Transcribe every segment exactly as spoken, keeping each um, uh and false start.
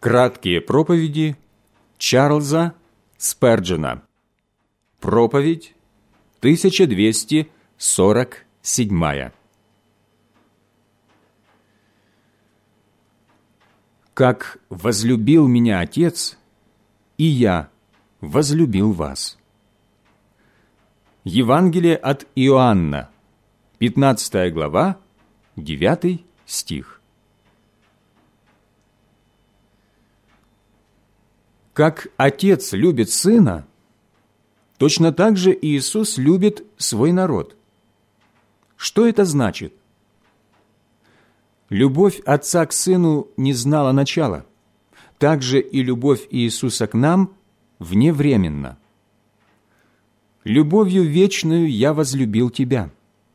Краткие проповеди Чарльза Сперджена. Проповедь тысяча двести сорок седьмая. «Как возлюбил меня Отец, и я возлюбил вас». Евангелие от Иоанна, пятнадцатая глава, девятый стих. Как Отец любит Сына, точно так же Иисус любит свой народ. Что это значит? Любовь Отца к Сыну не знала начала, так же и любовь Иисуса к нам вневременна. «Любовью вечную я возлюбил тебя».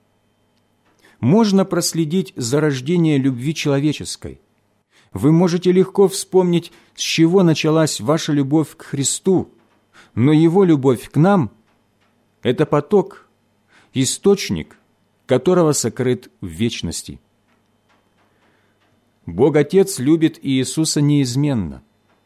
Можно проследить зарождение любви человеческой. Вы можете легко вспомнить, с чего началась ваша любовь к Христу, но Его любовь к нам – это поток, источник, которого сокрыт в вечности. Бог Отец любит Иисуса неизменно.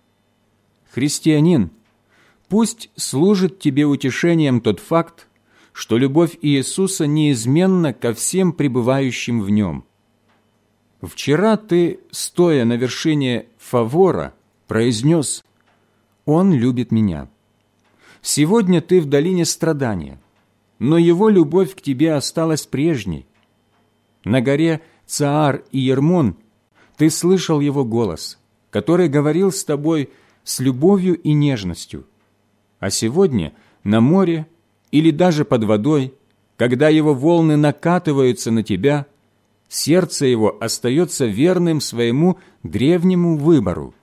Христианин, пусть служит тебе утешением тот факт, что любовь Иисуса неизменна ко всем пребывающим в Нем. Вчера ты, стоя на вершине Фавора, произнес: «Он любит меня». Сегодня ты в долине страдания, но Его любовь к тебе осталась прежней. На горе Цаар и Ермон ты слышал Его голос, который говорил с тобой с любовью и нежностью. А сегодня на море или даже под водой, когда Его волны накатываются на тебя, сердце Его остается верным своему древнему выбору.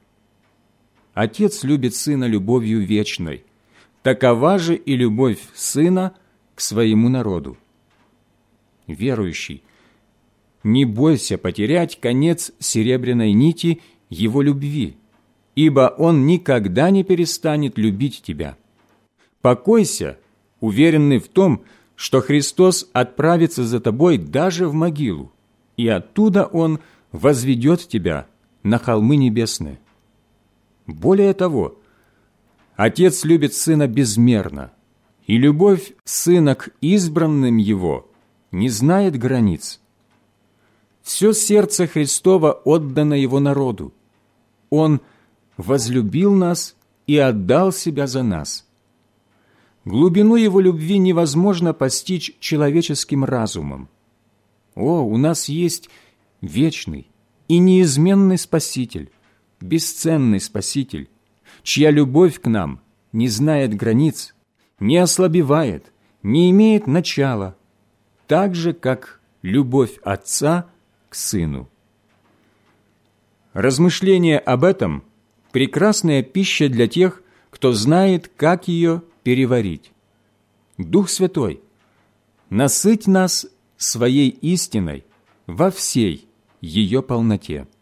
Отец любит Сына любовью вечной. Такова же и любовь Сына к своему народу. Верующий, не бойся потерять конец серебряной нити Его любви, ибо Он никогда не перестанет любить тебя. Покойся, уверенный в том, что Христос отправится за тобой даже в могилу, и оттуда Он возведет тебя на холмы небесные. Более того, Отец любит Сына безмерно, и любовь Сына к избранным Его не знает границ. Все сердце Христово отдано Его народу. Он возлюбил нас и отдал Себя за нас. Глубину Его любви невозможно постичь человеческим разумом. О, у нас есть вечный и неизменный Спаситель, бесценный Спаситель, чья любовь к нам не знает границ, не ослабевает, не имеет начала, так же, как любовь Отца к Сыну. Размышление об этом – прекрасная пища для тех, кто знает, как ее переварить. Дух Святой, насыть нас своей истиной во всей ее полноте.